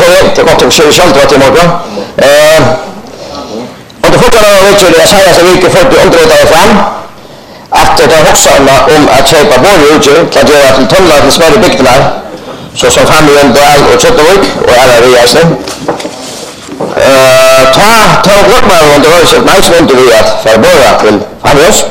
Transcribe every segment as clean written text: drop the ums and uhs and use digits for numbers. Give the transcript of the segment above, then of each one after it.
det gott att se själv att imorgon. Och det fortfarande vet ju det säger så mycket folk underrättar fram att det har också om att köpa bårutgör att göra till tunnlar till smärre bygderna så som familjen Dal och Köttevik och alla reasen. Ta blockmar och det var så nice inte vi att för båda till familjen.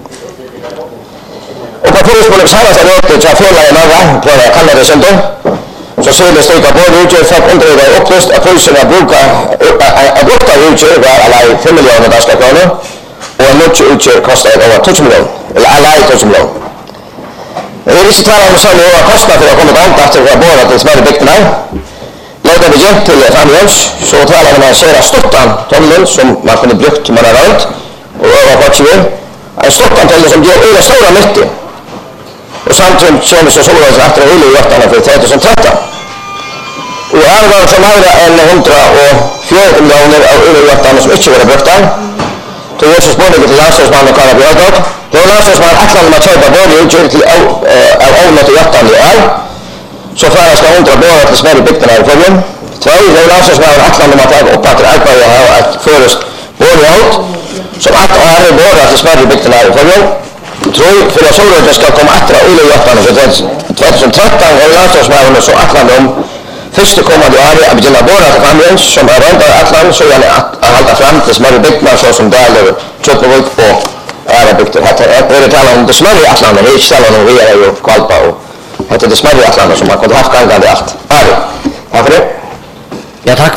Och på förespråk så här så att jag får lägga några på det kallar det sånt. Så ser det steka bårutgör för att underrätta upplöst att polisen brukar att brukta utgör var alla 5 miljoner danska kronor. Och en mycket utgör kostar över 2 miljoner. Eller alla 2 miljoner. Det är vissa talar om sådana över kostnader för att komma till efter att båda till smärre bygderna. Låter vi hjälp till familjens så talar man om att stottan tunneln som man kunde brukt man har rönt och över Portugal. En stottan tunneln som ger över stora nyttig. Och samtidigt känner så stora efter oljejöttarna för 2013. Och här var det som mer än 104 miljoner av oljejöttarna som inte var brukta. Så jag så spårade till landslagsmannen Karla Björkdal. Det var landslagsmannen Atlan om att köpa både utgör till av avnått och hjärtan i all. Så färre ska 100 båda till smärre bygderna i följen. 2. Det var landslagsmannen Atlan om att jag upp att arbeta här att förest både ut. Som att jag är båda till smärre bygderna i följen. 3. För att sådant ska komma attra oljejöttarna så 2013 var landslagsmannen så Atlan om första kommande år att begynna båda till familjen som är runt Atlan så gärna att hålla fram till smärre bygderna så som Daler, Köttevik och ära bygder. Det talar om det smärre Atlan och det är inte sällan om Rea och Kvalpa och det smärre Atlan som man kunde haft gangande allt. Tack för det. Ja, tack.